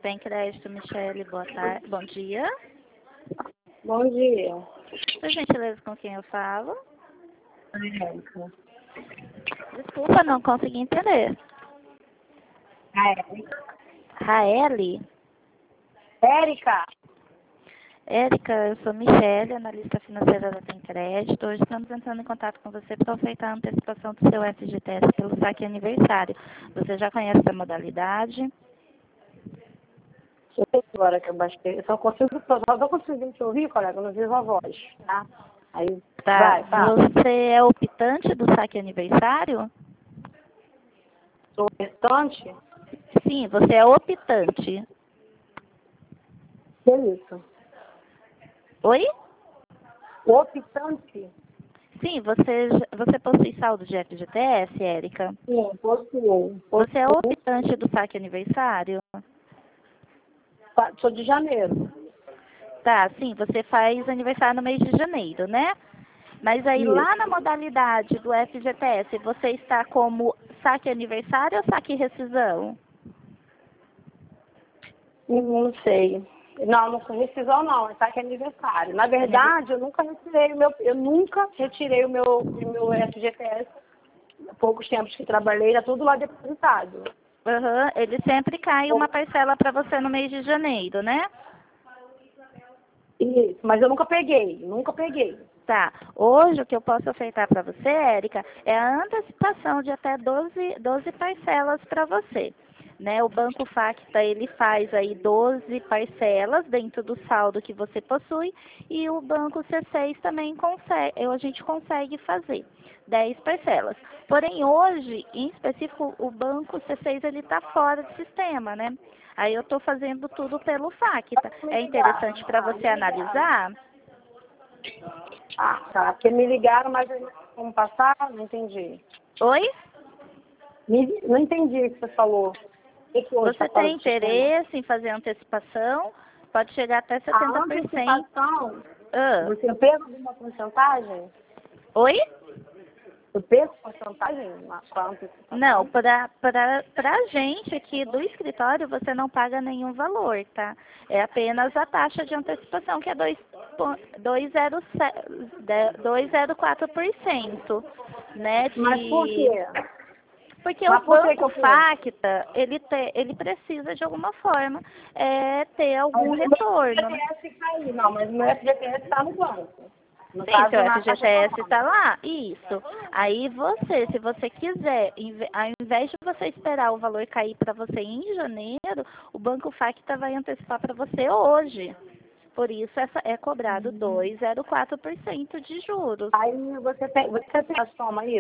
Tem Crédito, Michele, boa tarde. Bom dia. Bom dia. Por gentileza, com quem eu falo? Érica. Desculpa, não consegui entender. Érica. Raeli? Érica. Érica, eu sou Michele, analista financeira da Tem Crédito. Hoje estamos entrando em contato com você para ofertar a antecipação do seu FGTS pelo saque aniversário. Você já conhece a modalidade? Agora que eu baixei, eu só tô conseguindo te ouvir, colega, eu não vivo a voz, tá? Aí, Tá. vai, tá. Você é optante do saque aniversário? Sou restante? Sim, você é optante. Que é isso? Oi? Optante? Sim, você possui saldo de FGTS, Érica? Sim, possuo. Você é optante do saque aniversário? Sou de janeiro. Tá, sim, você faz aniversário no mês de janeiro, né? Mas aí Isso. lá na modalidade do FGTS, você está como saque aniversário ou saque rescisão? Não sei. Não sou rescisão não, é saque aniversário. Na verdade, eu nunca retirei o meu FGTS. Poucos tempos que trabalhei, era tudo lá depositado. Aham, ele sempre cai uma parcela para você no mês de janeiro, né? Isso, mas eu nunca peguei. Tá. Hoje o que eu posso ofertar para você, Érica, é a antecipação de até 12 parcelas para você. Né? O Banco Facta, ele faz aí 12 parcelas dentro do saldo que você possui e o Banco C6 também consegue, a gente consegue fazer 10 parcelas. Porém, hoje, em específico, o Banco C6 ele está fora do sistema, né? Aí eu estou fazendo tudo pelo Facta. É interessante para você analisar? Ah, tá. Porque me ligaram, mas como passar, não entendi. Oi? Não entendi o que você falou. O que hoje Você tá fora tem do sistema? interesse em fazer antecipação? Pode chegar até A 70%. antecipação, Ah, você pega alguma porcentagem? oi? Eu perco porcentagem com a antecipação? Não, pra gente aqui do escritório você não paga nenhum valor, tá? É apenas a taxa de antecipação, que é 2,04%, né? Mas por quê? Porque o Mas por que Banco eu perco? Facta, ele precisa de alguma forma ter Mas algum o meu retorno, né? FGTS caiu. Não, mas o meu FGTS está no banco. No Sim, seu caso, na Caixa FGTS está Econômica. lá, isso. Aí você, se você quiser, ao invés de você esperar o valor cair para você em janeiro, o Banco Facta vai antecipar para você hoje. Por isso essa é cobrado 2,04% de juros. Aí você tem a soma aí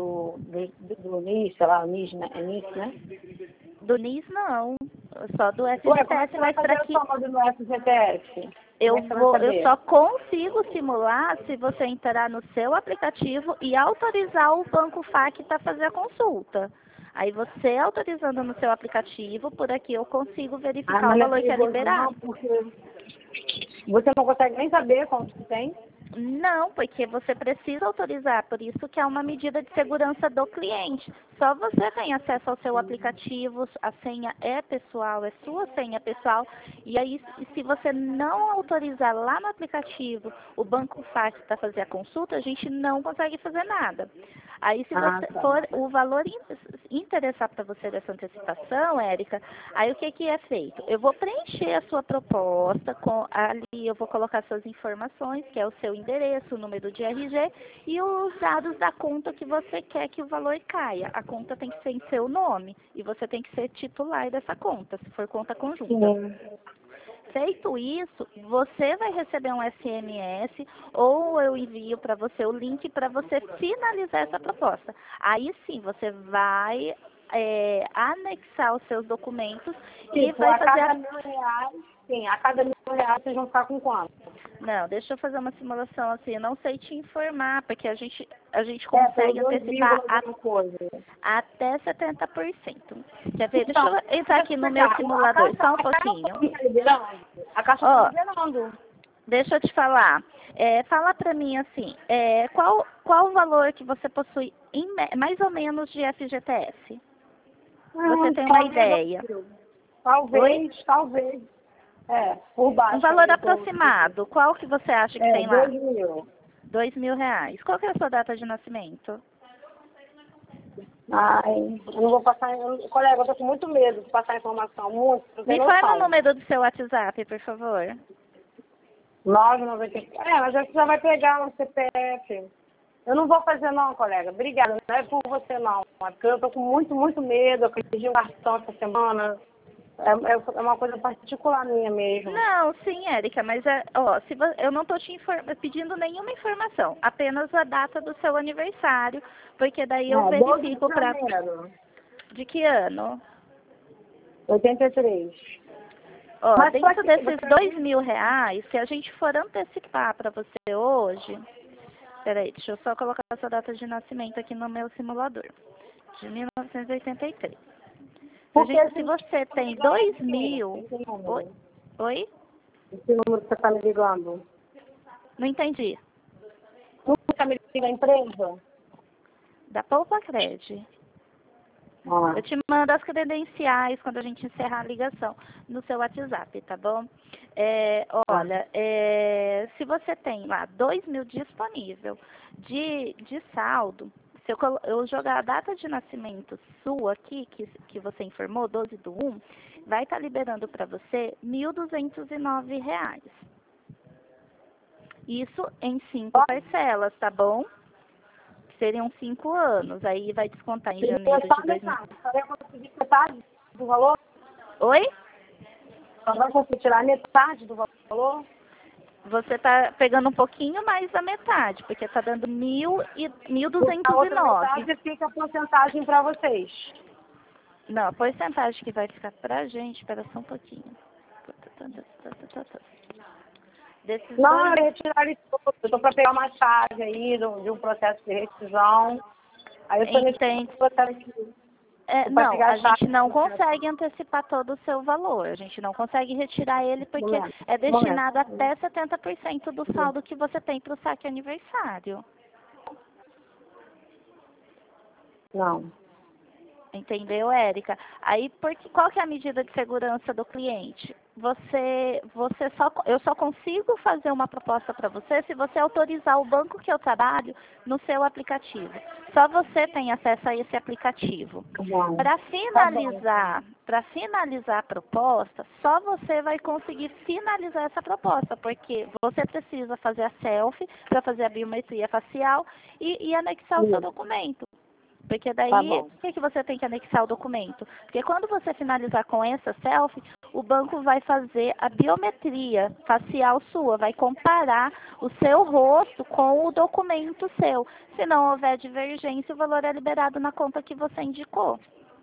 do NIS, sei lá, NIS, né? É NIS, né? Do NIS não, só do Ué, como é que FGTS, você vai mas para fazer a que soma do meu FGTS? Como é que você vai eu saber? só consigo simular se você entrar no seu aplicativo e autorizar o Banco Facta a fazer a consulta. Aí você autorizando no seu aplicativo, por aqui eu consigo Ah, verificar o mas não é valor que é perigoso liberado. não, porque você não consegue nem saber quanto que tem. Não, porque você precisa autorizar, por isso que é uma medida de segurança do cliente. Só você tem acesso ao seu aplicativo, a senha é pessoal, é sua senha pessoal, e aí se você não autorizar lá no aplicativo o Banco Fácil para fazer a consulta, a gente não consegue fazer nada. Aí se Ah, você tá. for o valor interessar para você dessa antecipação, Érica, aí o que que é feito? Eu vou preencher a sua proposta, ali eu vou colocar suas informações, que é o seu endereço, o número de RG e os dados da conta que você quer que o valor caia. A conta tem que ser em seu nome e você tem que ser titular dessa conta, se for conta conjunta. Sim. Feito isso, você vai receber um SMS ou eu envio para você o link para você finalizar essa proposta. Aí sim, você vai anexar os seus documentos e Tipo, vai a fazer cada a... R$ 1.000, sim, a cada R$ 1.000 vocês vão ficar com quanto? Não, deixa eu fazer uma simulação assim, eu não sei te informar, porque a gente Pelo consegue 2, antecipar alguma coisa. até 70%. Quer ver? Deixa Então, eu entrar deixa aqui eu no meu explicar. simulador, só um pouquinho. Tá liberando? A Caixa está Ó, liberando. deixa eu te falar. Fala para mim assim, qual o valor que você possui mais ou menos de FGTS? Você tem uma Talvez ideia? Talvez. Por baixo. Um valor aproximado. Qual que você acha que tem lá? 2.000. R$ 2.000. Qual que é a sua data de nascimento? Ai, eu não vou passar... Colega, eu tô com muito medo de passar informação. Me informa o número do seu WhatsApp, por favor. 994. Mas já vai pegar o CPF. Eu não vou fazer não, colega. Obrigada. Não é por você não. É porque eu tô com muito medo. Eu perdi um cartão essa semana. É uma coisa particular minha mesmo. Não, sim, Érica, mas eu não estou te pedindo nenhuma informação, apenas a data do seu aniversário, porque daí eu verifico para... De que ano? 83. Mas dentro desses R$ 2.000, se a gente for antecipar para você hoje... Peraí, deixa eu só colocar a sua data de nascimento aqui no meu simulador. De 1983. Se você tem 2.000... Oi? Esse número que você está me ligando? Não entendi. Você está me ligando a empresa? Da Poupa Cred. Eu te mando as credenciais quando a gente encerrar a ligação no seu WhatsApp, tá bom? Se você tem lá 2.000 disponível de saldo, se eu jogar a data de nascimento sua aqui, que você informou, 12/1, vai estar liberando para você R$ 1.209. Isso em 5 parcelas, tá bom? Seriam 5 anos, aí vai descontar em janeiro de 2000. Vai conseguir metade do valor? Oi? Vai conseguir tirar metade do valor? Você está pegando um pouquinho mais da metade, porque está dando 1.209. A outra metade fica a porcentagem para vocês. Não, a porcentagem que vai ficar para a gente, espera só um pouquinho. Não, eu ia retirar isso tudo. Eu estou para pegar uma chave aí de um processo de rescisão. Aí eu estou nesse processo aqui. Não, a gente não consegue antecipar todo o seu valor. A gente não consegue retirar ele porque é destinado até 70% do saldo que você tem para o saque aniversário. Não. Entendeu, Érica? Aí, qual que é a medida de segurança do cliente? Eu só consigo fazer uma proposta para você se você autorizar o banco que eu trabalho no seu aplicativo. Só você tem acesso a esse aplicativo. Para finalizar a proposta, só você vai conseguir finalizar essa proposta, porque você precisa fazer a selfie para fazer a biometria facial e anexar o seu documento. Porque daí, por que você tem que anexar o documento? Porque quando você finalizar com essa selfie, o banco vai fazer a biometria facial sua, vai comparar o seu rosto com o documento seu. Se não houver divergência, o valor é liberado na conta que você indicou.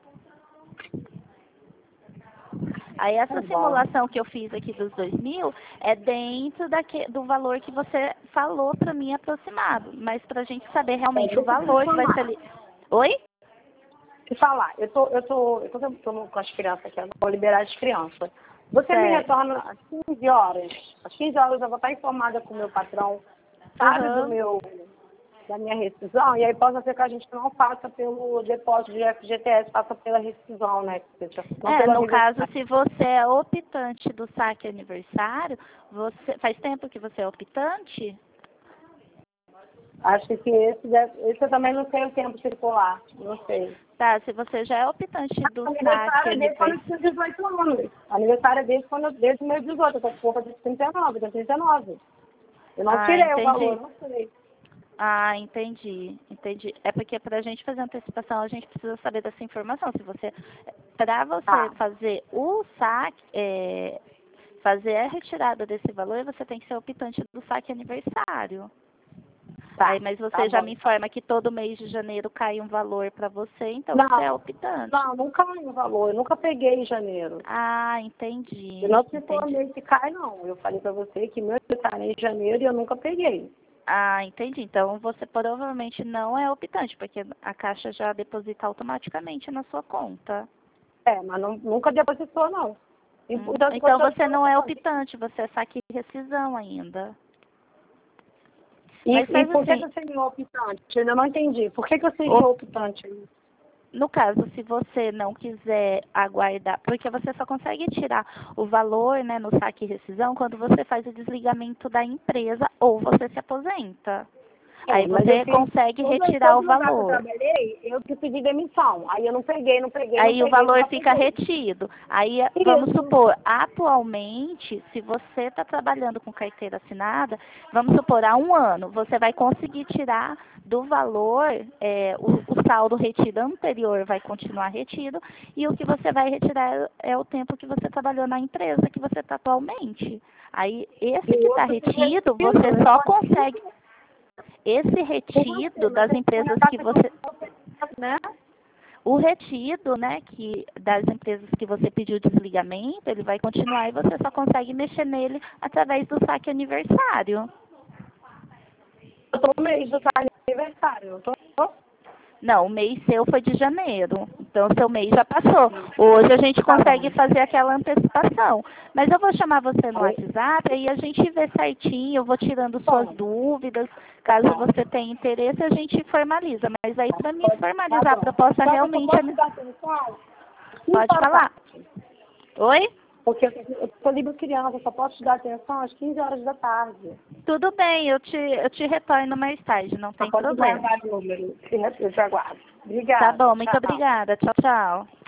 Aí essa simulação que eu fiz aqui dos 2.000 é dentro do valor que você falou para mim aproximado. Mas para a gente saber realmente o valor que vai ser... Oi? Deixa eu falar, eu tô com as crianças aqui, eu vou liberar as crianças. Você me retorna às 15 horas. Às 15 horas eu vou estar informada com o meu patrão, sabe, da minha rescisão, e aí pode ser que a gente não faça pelo depósito de FGTS, faça pela rescisão, né? No caso, se você é optante do saque aniversário, faz tempo que você é optante? Acho que esse eu também não sei o tempo circular, não sei. Tá, se você já é optante do saque aniversário... Quando eu tinha 18 anos. Aniversário desde meus 18, eu tô com de 39, tenho 39. Eu não tirei o valor, não sei. Ah, entendi. É porque para a gente fazer antecipação, a gente precisa saber dessa informação. Para você fazer o saque, fazer a retirada desse valor, você tem que ser optante do saque aniversário. Mas você já me informa que todo mês de janeiro cai um valor para você, então você é optante. Não cai um valor, eu nunca peguei em janeiro. Ah, entendi. Eu não sei qual mês que cai, não. Eu falei para você que meu aniversário é em janeiro e eu nunca peguei. Ah, entendi. Então você provavelmente não é optante, porque a Caixa já deposita automaticamente na sua conta. Mas nunca depositou, não. Então você não é optante, você é saque e rescisão ainda. E por que eu seria optante? Eu ainda não entendi. Por que eu seria optante? No caso, se você não quiser aguardar, porque você só consegue tirar o valor, né, no saque e rescisão quando você faz o desligamento da empresa ou você se aposenta. Aí Mas eu você fiz, consegue retirar o lugar que eu valor. trabalhei, eu que pedi demissão. Aí eu não peguei, não Aí o só valor fica peguei. retido. Aí, vamos Isso. supor, atualmente, se você está trabalhando com carteira assinada, vamos supor, há um ano, você vai conseguir tirar do valor, o saldo retido anterior vai continuar retido, e o que você vai retirar é o tempo que você trabalhou na empresa que você está atualmente. Aí, esse E que o está outro que retido, retiro, você eu só vou consegue. Esse com você, retido mas das tem que empresas mandar que pra você. você, né? O retido, né, que das empresas que você pediu desligamento, ele vai continuar e você só consegue mexer nele através do saque aniversário. Eu tô no mês do aniversário. Eu tô. Não, o mês seu foi de janeiro, então seu mês já passou. Hoje a gente Tá consegue bom. fazer aquela antecipação. Mas eu vou chamar você no WhatsApp e a gente vê certinho, eu vou tirando suas Bom, dúvidas. Caso tá. você tenha interesse, a gente formaliza. Mas aí para mim Tá formalizar a bom. proposta Só que eu só realmente posso te dar atenção 15 pode horas da falar. tarde. Oi? Porque eu tô livre criança, eu só posso te dar atenção às 15 horas da tarde. Tudo bem, eu te retorno mais tarde, não Só tem pode problema. guardar o número. Eu te aguardo. Tá Obrigada. bom, muito Tchau. obrigada. Tchau, tchau.